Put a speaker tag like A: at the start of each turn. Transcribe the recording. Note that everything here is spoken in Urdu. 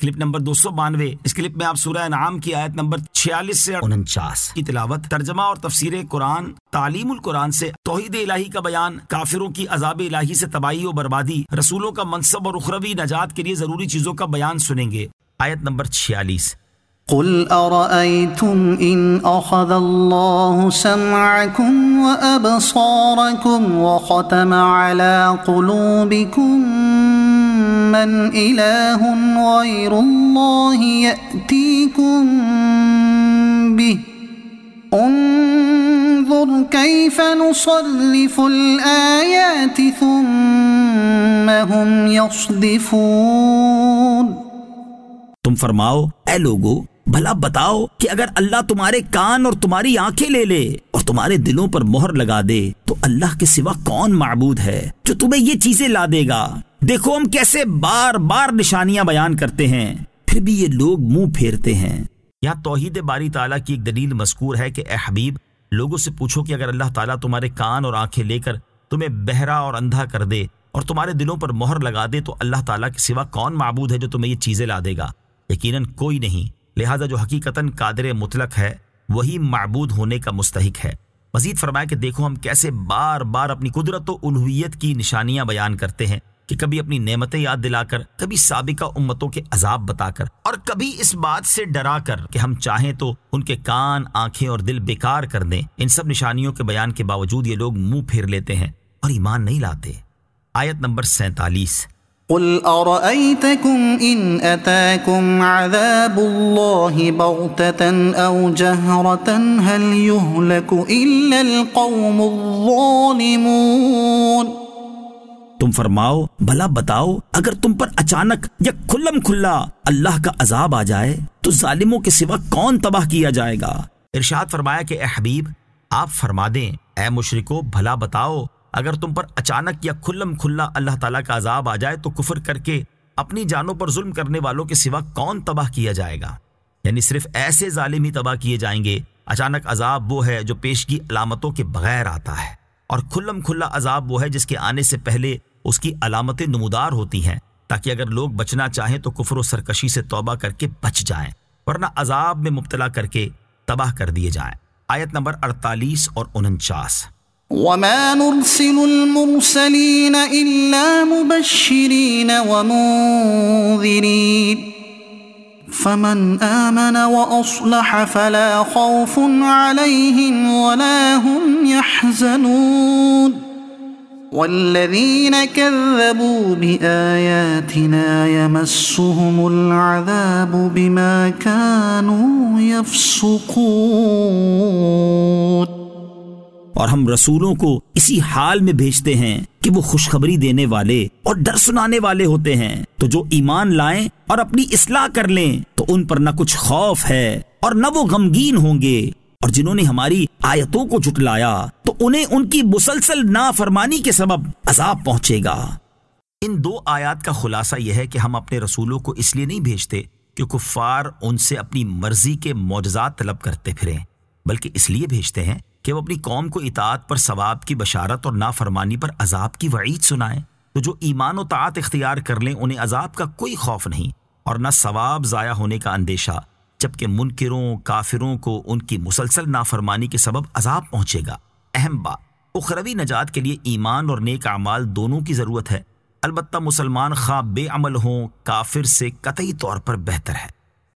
A: Clip number 292۔ اس کلپ میں آپ سورہ انعام کی آیت نمبر 46 سے 49 کی تلاوت، ترجمہ اور تفسیر قرآن، تعلیم القرآن سے توحید الہی کا بیان، کافروں کی عذاب الہی سے تباہی و بربادی، رسولوں کا منصب اور اخروی نجات کے لیے ضروری چیزوں کا بیان سنیں گے۔ آیت نمبر 46۔
B: قل أرأيتم إن أخذ الله سمعكم وأبصاركم وختم على قلوبكم من إله غير الله يأتيكم به انظر كيف نصرف الآيات ثم هم يصدفون۔
A: تم فرماؤ اے لوگو، بھلا بتاؤ کہ اگر اللہ تمہارے کان اور تمہاری آنکھیں لے لے اور تمہارے دلوں پر مہر لگا دے تو اللہ کے سوا کون معبود ہے جو تمہیں یہ چیزیں لا دے گا؟ دیکھو ہم کیسے بار بار نشانیاں بیان کرتے ہیں، پھر بھی یہ لوگ منہ پھیرتے ہیں۔ یہاں توحید باری تعالیٰ کی ایک دلیل مذکور ہے کہ اے حبیب، لوگوں سے پوچھو کہ اگر اللہ تعالیٰ تمہارے کان اور آنکھیں لے کر تمہیں بہرا اور اندھا کر دے اور تمہارے دلوں پر مہر لگا دے تو اللہ تعالیٰ کے سوا کون معبود ہے جو تمہیں یہ چیزیں لا دے گا؟ یقیناً کوئی نہیں، لہٰذا جو حقیقتاً قادر مطلق ہے وہی معبود ہونے کا مستحق ہے۔ مزید فرمایا کہ دیکھو ہم کیسے بار بار اپنی قدرت و الوہیت کی نشانیاں بیان کرتے ہیں کہ کبھی اپنی نعمتیں یاد دلا کر، کبھی سابقہ امتوں کے عذاب بتا کر، اور کبھی اس بات سے ڈرا کر کہ ہم چاہیں تو ان کے کان، آنکھیں اور دل بیکار کر دیں۔ ان سب نشانیوں کے بیان کے باوجود یہ لوگ منہ پھیر لیتے ہیں اور ایمان نہیں لاتے۔ آیت نمبر 47۔
B: قل أرأيتكم إن أتاكم عذاب الله بغتة أو جهرة هل يهلك إلا القوم الظالمون۔
A: تم فرماؤ بھلا بتاؤ اگر تم پر اچانک یا کھلم کھلا اللہ کا عذاب آ جائے تو ظالموں کے سوا کون تباہ کیا جائے گا؟ ارشاد فرمایا کہ اے حبیب آپ فرما دیں اے مشرکو بھلا بتاؤ اگر تم پر اچانک یا کھلم کھلا اللہ تعالیٰ کا عذاب آ جائے تو کفر کر کے اپنی جانوں پر ظلم کرنے والوں کے سوا کون تباہ کیا جائے گا؟ یعنی صرف ایسے ظالم ہی تباہ کیے جائیں گے۔ اچانک عذاب وہ ہے جو پیشگی علامتوں کے بغیر آتا ہے، اور کھلم کھلا عذاب وہ ہے جس کے آنے سے پہلے اس کی علامتیں نمودار ہوتی ہیں تاکہ اگر لوگ بچنا چاہیں تو کفر و سرکشی سے توبہ کر کے بچ جائیں، ورنہ عذاب میں مبتلا کر کے تباہ کر دیے جائیں۔ آیت نمبر 48 اور 49۔
B: وما نرسل المرسلين إلا مبشرين ومنذرين فمن آمن وأصلح فلا خوف عليهم ولا هم يحزنون والذين كذبوا بآياتنا يمسهم العذاب بما كانوا يفسقون۔
A: اور ہم رسولوں کو اسی حال میں بھیجتے ہیں کہ وہ خوشخبری دینے والے اور ڈر سنانے والے ہوتے ہیں، تو جو ایمان لائیں اور اپنی اصلاح کر لیں تو ان پر نہ کچھ خوف ہے اور نہ وہ غمگین ہوں گے، اور جنہوں نے ہماری آیتوں کو جھٹلایا تو انہیں ان کی مسلسل نافرمانی کے سبب عذاب پہنچے گا۔ ان دو آیات کا خلاصہ یہ ہے کہ ہم اپنے رسولوں کو اس لیے نہیں بھیجتے کہ کفار ان سے اپنی مرضی کے معجزات طلب کرتے پھریں، بلکہ اس لیے بھیجتے ہیں کہ وہ اپنی قوم کو اطاعت پر ثواب کی بشارت اور نافرمانی پر عذاب کی وعید سنائیں، تو جو ایمان و طاعت اختیار کر لیں انہیں عذاب کا کوئی خوف نہیں اور نہ ثواب ضائع ہونے کا اندیشہ، جبکہ منکروں کافروں کو ان کی مسلسل نافرمانی کے سبب عذاب پہنچے گا۔ اہم بات، اخروی نجات کے لیے ایمان اور نیک اعمال دونوں کی ضرورت ہے، البتہ مسلمان خواہ بے عمل ہوں کافر سے قطعی طور پر بہتر ہے۔